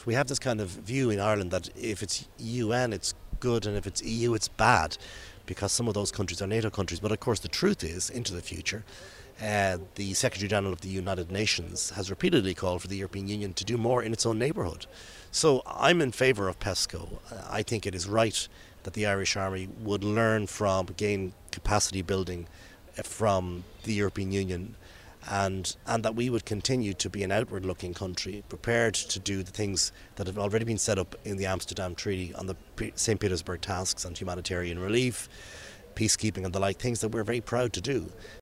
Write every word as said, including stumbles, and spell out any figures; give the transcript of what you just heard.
we have this kind of view in Ireland that if it's U N, it's good, and if it's E U, it's bad, because some of those countries are NATO countries. But of course, the truth is, into the future, uh, the Secretary General of the United Nations has repeatedly called for the European Union to do more in its own neighbourhood. So I'm in favour of PESCO. I think it is right that the Irish Army would learn from, gain capacity building from the European Union, and and that we would continue to be an outward-looking country, prepared to do the things that have already been set up in the Amsterdam Treaty on the Saint Petersburg tasks and humanitarian relief, peacekeeping and the like, things that we're very proud to do.